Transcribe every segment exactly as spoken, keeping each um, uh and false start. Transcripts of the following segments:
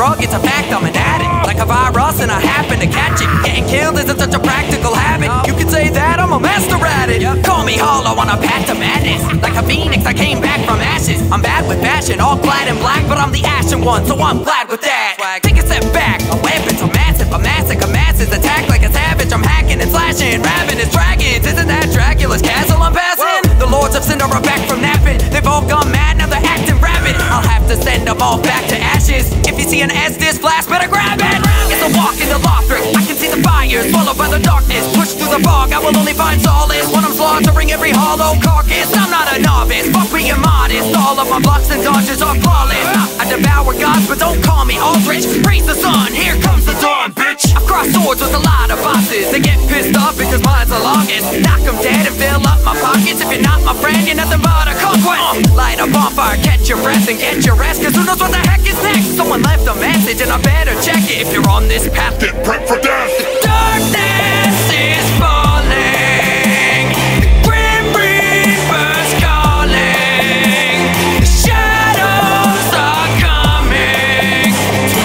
drug, it's a fact, I'm an addict. Like a virus and I happen to catch it. Getting killed isn't such a practical habit. You could say that I'm a master at it. Call me hollow on a path to madness. Like a phoenix, I came back from ashes. I'm bad with fashion, all clad in black, but I'm the ashen one, so I'm glad with that. Take a step back, a weapon's are massive. A massacre masses, attack like a savage. I'm hacking and slashing, ravenous dragons. Isn't that Dracula's castle I'm passing? The lords of Cinder are back from napping. They've all gone mad, now they're acting rabid. I'll have to send them all back to ashes. If you see an Estus flash, better grab it. It's a walk in the Lothric. I can see the fire, swallowed by the darkness. Push through the fog, I will only find solace when I'm slaughtering every hollow carcass. I'm not a novice, fuck being modest. All of my blocks and dodges are flawless. I devour gods, but don't call me Aldrich. Praise the sun, here comes the dawn, bitch. I've crossed swords with a lot of bosses. They get pissed off because mine's the longest. Knock them dead and fill up my pockets. If you're not my friend, you're nothing but a conquest. uh, Light a bonfire, catch your breath and get your rest, cause who knows what the heck is next. Someone left a message and I better check it. If you're on this path, get prepped for death. The darkness is falling, the Grim Reaper's calling, the shadows are coming to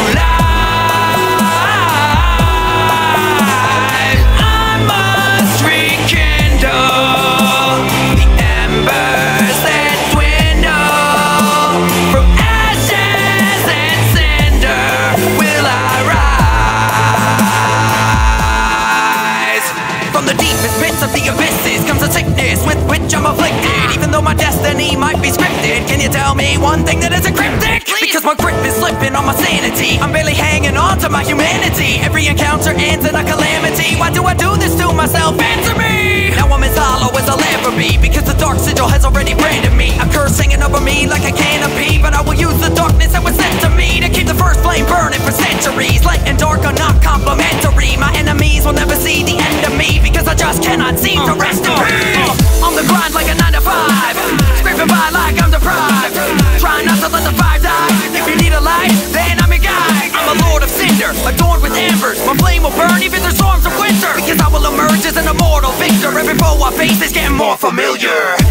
life. I must rekindle the embers that dwindle. From ashes and cinder will I rise. From the deepest pits of the abysses comes a sickness with which I'm afflicted. Even though my destiny might be scripted, can you tell me one thing that isn't cryptic? Because my grip is slipping on my sanity. I'm barely hanging on to my humanity. Every encounter ends in a calamity. Why do I do this to myself? Answer me! Now I'm as hollow as I'll ever be, because the dark sigil has already branded me. A curse hanging over me like a canopy, but I will use the darkness that was sent to me to keep the first flame burning for centuries. Light and dark are not complementary. My enemies will never see the end of me, because I just cannot seem to rest in peace. On the grind like a nine to five, scraping by like I'm deprived. Trying not to let the fire die. If you need a light, then I'm your guide. I'm a lord of cinder, adorned with embers. My flame will burn even through storms of winter, because I will emerge as an immortal victor. Every foe I face is getting more familiar.